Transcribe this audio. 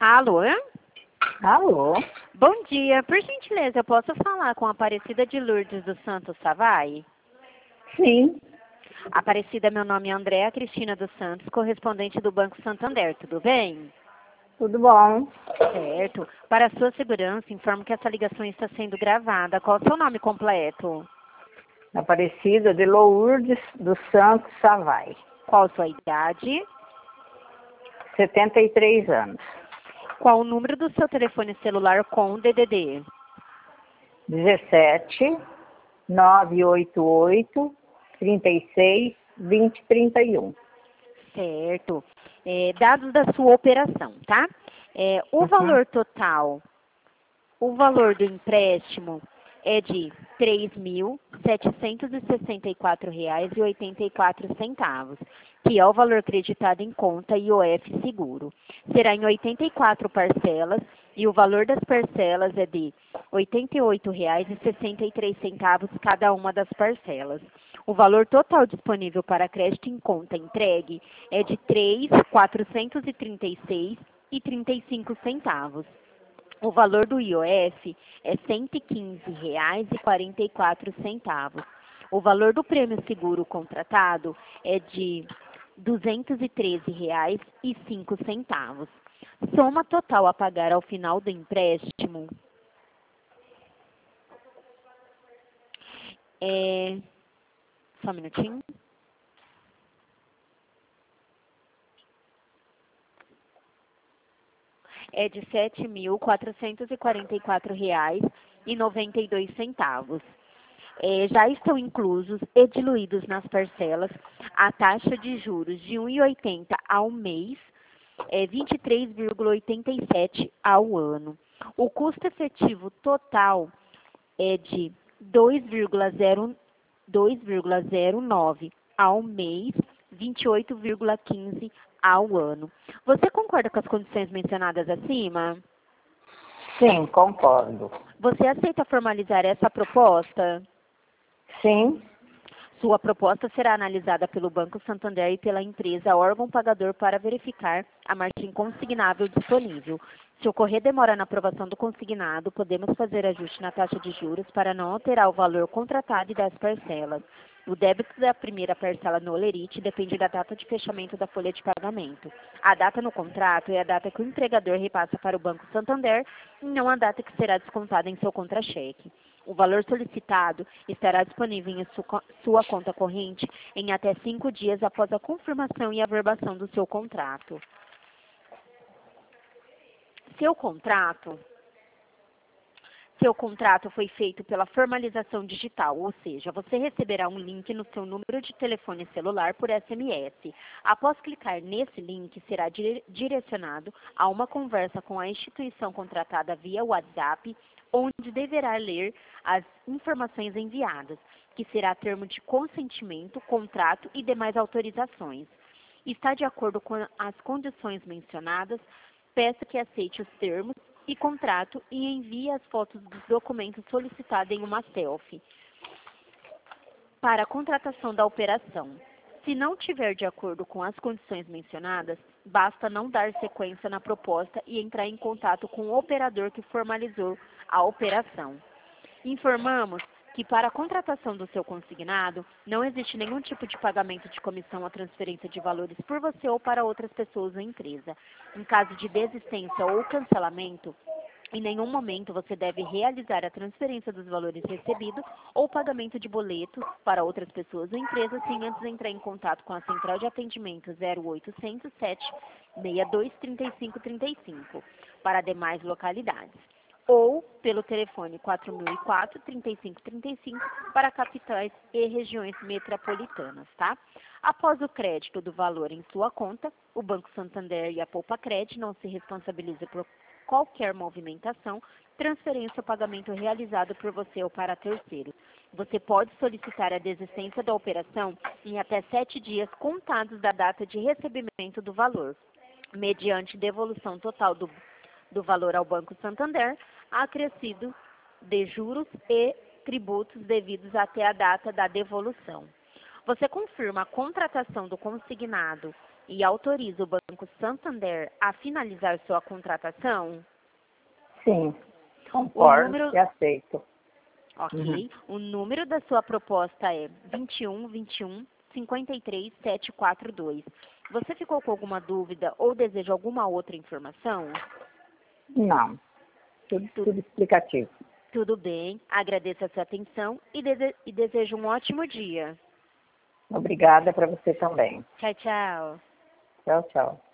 Alô? Alô? Bom dia. Por gentileza, eu posso falar com a Aparecida de Lourdes dos Santos Savai? Sim, Aparecida, meu nome é Andréa Cristina dos Santos, correspondente do Banco Santander, tudo bem? tudo bom? Certo. Para a sua segurança, informo que essa ligação está sendo gravada. Qual é o seu nome completo? Aparecida de Lourdes dos Santos Savai, Qual a sua idade? 73 anos. Qual o número do seu telefone celular com DDD? 17 988 36 20 31. Certo. Dados da sua operação, tá? O Uhum. valor total, o valor do empréstimo é de R$ 3.764,84, que é o valor creditado em conta IOF Seguro. Será em 84 parcelas e o valor das parcelas é de R$ 88,63 cada uma das parcelas. O valor total disponível para crédito em conta entregue é de R$ 3.436,35. O valor do IOF é R$ 115,44. O valor do prêmio seguro contratado é de R$ 213,05. Soma total a pagar ao final do empréstimo é... Só um minutinho. É de R$ 7.444,92. Já estão inclusos e diluídos nas parcelas a taxa de juros de 1,80 ao mês, 23,87 ao ano. O custo efetivo total é de 2,09 ao mês, 28,15 ao ano. Você concorda com as condições mencionadas acima? Sim, concordo. Você aceita formalizar essa proposta? Sim, Sua proposta será analisada pelo Banco Santander e pela empresa órgão pagador para verificar a margem consignável disponível. Se ocorrer demora na aprovação do consignado, podemos fazer ajuste na taxa de juros para não alterar o valor contratado e das parcelas. O débito da primeira parcela no Olerite depende da data de fechamento da folha de pagamento. A data no contrato é a data que o empregador repassa para o Banco Santander e não a data que será descontada em seu contra-cheque. O valor solicitado estará disponível em sua conta corrente em até 5 dias após a confirmação e averbação do seu contrato. Seu contrato foi feito pela formalização digital, ou seja, você receberá um link no seu número de telefone celular por SMS. Após clicar nesse link, será direcionado a uma conversa com a instituição contratada via WhatsApp, onde deverá ler as informações enviadas, que será termo de consentimento, contrato e demais autorizações. Está de acordo com as condições mencionadas, peço que aceite os termos e contrato e envie as fotos dos documentos solicitados em uma selfie para a contratação da operação. Se não tiver de acordo com as condições mencionadas, basta não dar sequência na proposta e entrar em contato com o operador que formalizou a operação. Informamos que para a contratação do seu consignado, não existe nenhum tipo de pagamento de comissão ou transferência de valores por você ou para outras pessoas ou empresa. Em caso de desistência ou cancelamento, em nenhum momento você deve realizar a transferência dos valores recebidos ou pagamento de boletos para outras pessoas ou empresas sem antes entrar em contato com a Central de Atendimento 0800 762 3535 para demais localidades, ou pelo telefone 4004-3535 para capitais e regiões metropolitanas, tá? Após o crédito do valor em sua conta, o Banco Santander e a Poupacred não se responsabilizam por qualquer movimentação, transferência ou pagamento realizado por você ou para terceiros. Você pode solicitar a desistência da operação em até 7 dias contados da data de recebimento do valor, mediante devolução total do valor ao Banco Santander, acrescido de juros e tributos devidos até a data da devolução. Você confirma a contratação do consignado e autoriza o Banco Santander a finalizar sua contratação? Sim. O Concordo número, e aceito. ok. O número da sua proposta é 21 53742. Você ficou com alguma dúvida ou deseja alguma outra informação? Não. Tudo explicativo. Tudo bem. Agradeço a sua atenção e desejo um ótimo dia. Obrigada para você também. Tchau, tchau. Tchau, tchau.